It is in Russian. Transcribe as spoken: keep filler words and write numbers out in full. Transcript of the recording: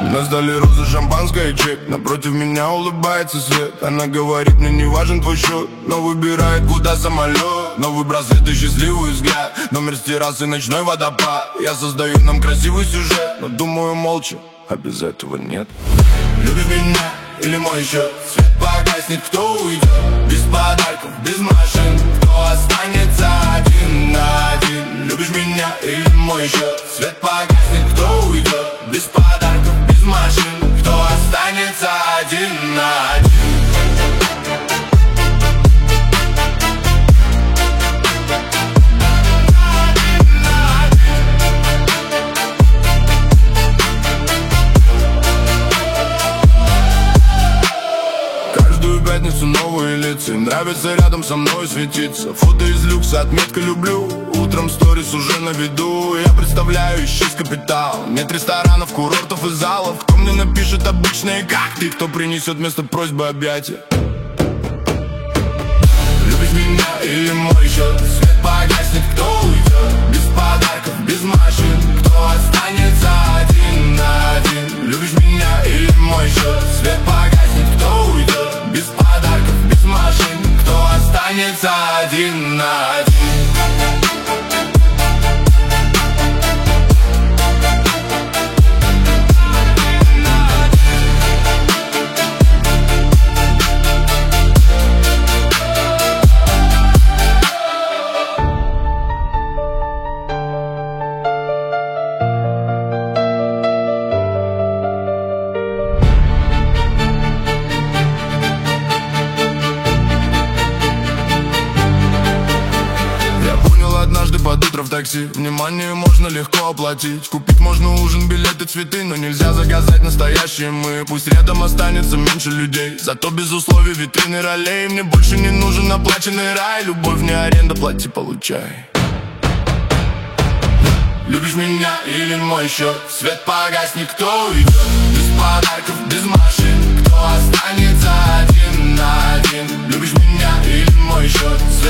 На столе розы, шампанское, чек. Напротив меня улыбается свет. Она говорит, мне не важен твой счет, но выбирает, куда самолет. Новый браслет и счастливый взгляд. Номер с террасы, ночной водопад. Я создаю нам красивый сюжет, но думаю молча, а без этого нет. Любишь меня или мой счет? Свет погаснет, кто уйдет? Без подарков, без машин. Кто останется один на один? Любишь меня или мой счет? Свет погаснет, кто уйдет? Без подарков, без машин. Кто останется один на один? Пятницу новые лица, им нравится рядом со мной светиться. Фото из люкса, отметка люблю. Утром сторис уже на виду. Я представляю, исчез капитал. Нет ресторанов, курортов и залов. Кто мне напишет обычные как ты? Кто принесет вместо просьбы объятия? Любишь меня или мой счет? Свет погаснет, кто уйдет? Без подарков, без машин. Кто останется один на один? Любишь меня или мой счет? Свет погаснет, кто уйдет? Без подарков, без машин. Кто останется один на один? Под утро в такси, внимание можно легко оплатить. Купить можно ужин, билеты, цветы, но нельзя заказать настоящие мы. Пусть рядом останется меньше людей, зато без условий витрины ролей. Мне больше не нужен оплаченный рай. Любовь не аренда, плати, получай. Любишь меня или мой счет? Свет погаснет, кто уйдет? Без подарков, без машин. Кто останется один на один? Любишь меня или мой счет?